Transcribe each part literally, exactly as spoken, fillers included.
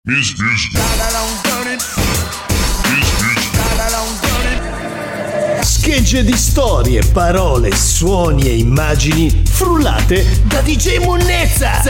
Schegge di storie, parole, suoni e immagini frullate da D J Monnezza.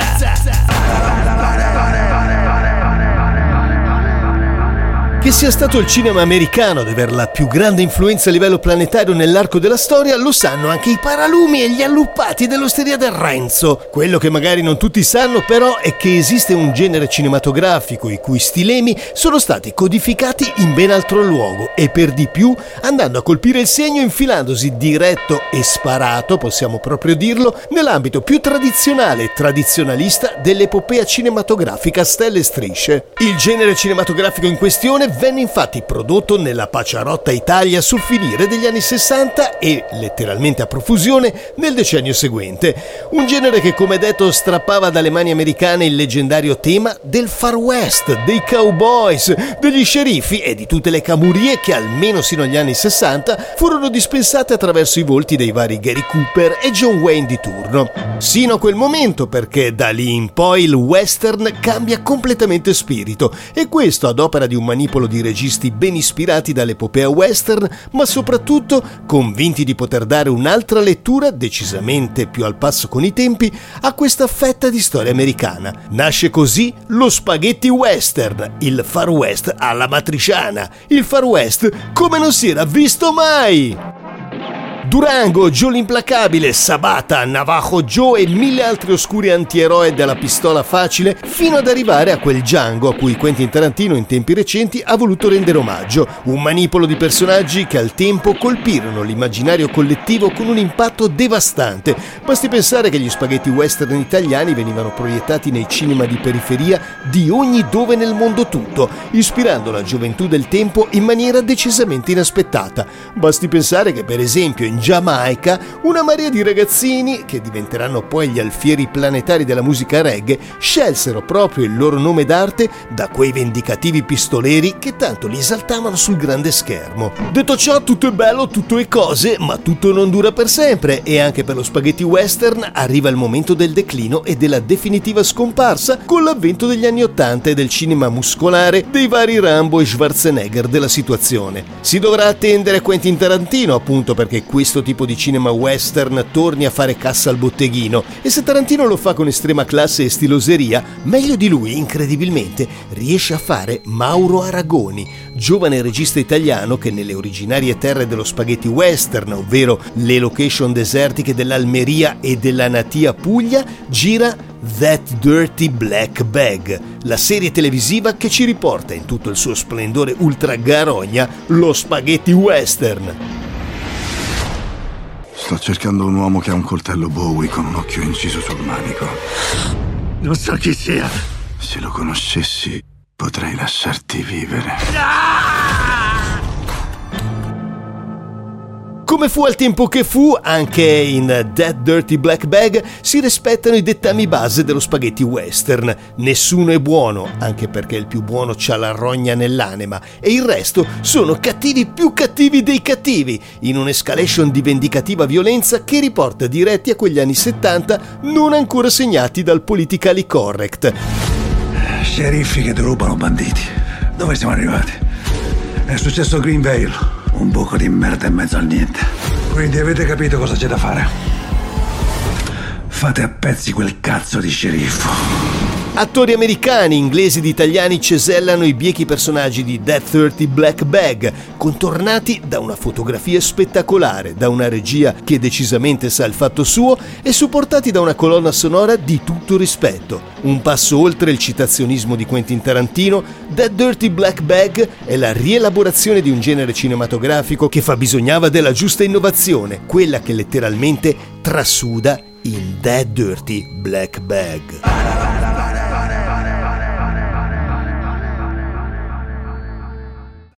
Che sia stato il cinema americano ad aver la più grande influenza a livello planetario nell'arco della storia, lo sanno anche i paralumi e gli alluppati dell'Osteria del Renzo. Quello che magari non tutti sanno però è che esiste un genere cinematografico i cui stilemi sono stati codificati in ben altro luogo e per di più andando a colpire il segno infilandosi diretto e sparato, possiamo proprio dirlo, nell'ambito più tradizionale e tradizionalista dell'epopea cinematografica a stelle e strisce. Il genere cinematografico in questione venne infatti prodotto nella Paciarotta Italia sul finire degli anni sessanta e, letteralmente a profusione, nel decennio seguente. Un genere che, come detto, strappava dalle mani americane il leggendario tema del Far West, dei cowboys, degli sceriffi e di tutte le camurie che, almeno sino agli anni sessanta, furono dispensate attraverso i volti dei vari Gary Cooper e John Wayne di turno. Sino a quel momento, perché da lì in poi il western cambia completamente spirito, e questo ad opera di un manipolo di registi ben ispirati dall'epopea western, ma soprattutto convinti di poter dare un'altra lettura decisamente più al passo con i tempi a questa fetta di storia americana. Nasce così lo spaghetti western, il Far West alla matriciana, il Far West come non si era visto mai! Durango, Joe l'implacabile, Sabata, Navajo Joe e mille altri oscuri antieroe della pistola facile, fino ad arrivare a quel Django a cui Quentin Tarantino in tempi recenti ha voluto rendere omaggio, un manipolo di personaggi che al tempo colpirono l'immaginario collettivo con un impatto devastante. Basti pensare che gli spaghetti western italiani venivano proiettati nei cinema di periferia di ogni dove nel mondo tutto, ispirando la gioventù del tempo in maniera decisamente inaspettata. Basti pensare che per esempio in Giamaica una marea di ragazzini, che diventeranno poi gli alfieri planetari della musica reggae, scelsero proprio il loro nome d'arte da quei vendicativi pistoleri che tanto li esaltavano sul grande schermo. Detto ciò, tutto è bello, tutto è cose, ma tutto non dura per sempre e anche per lo spaghetti western arriva il momento del declino e della definitiva scomparsa con l'avvento degli anni ottanta e del cinema muscolare dei vari Rambo e Schwarzenegger della situazione. Si dovrà attendere Quentin Tarantino appunto perché questo tipo di cinema western torni a fare cassa al botteghino, e se Tarantino lo fa con estrema classe e stiloseria, meglio di lui, incredibilmente, riesce a fare Mauro Aragoni, giovane regista italiano che nelle originarie terre dello spaghetti western, ovvero le location desertiche dell'Almeria e della natia Puglia, gira That Dirty Black Bag, la serie televisiva che ci riporta in tutto il suo splendore ultra garogna lo spaghetti western. Sto cercando un uomo che ha un coltello Bowie con un occhio inciso sul manico. Non so chi sia. Se lo conoscessi, potrei lasciarti vivere. Come fu al tempo che fu, anche in That Dirty Black Bag si rispettano i dettami base dello spaghetti western. Nessuno è buono, anche perché il più buono c'ha la rogna nell'anima, e il resto sono cattivi più cattivi dei cattivi, in un'escalation di vendicativa violenza che riporta diretti a quegli anni settanta non ancora segnati dal politically correct. Sceriffi che derubano banditi. Dove siamo arrivati? È successo a Greenvale. Un buco di merda in mezzo al niente. Quindi avete capito cosa c'è da fare? Fate a pezzi quel cazzo di sceriffo. Attori americani, inglesi ed italiani cesellano i biechi personaggi di That Dirty Black Bag, contornati da una fotografia spettacolare, da una regia che decisamente sa il fatto suo e supportati da una colonna sonora di tutto rispetto. Un passo oltre il citazionismo di Quentin Tarantino, That Dirty Black Bag è la rielaborazione di un genere cinematografico che fabbisognava della giusta innovazione, quella che letteralmente trasuda in That Dirty Black Bag.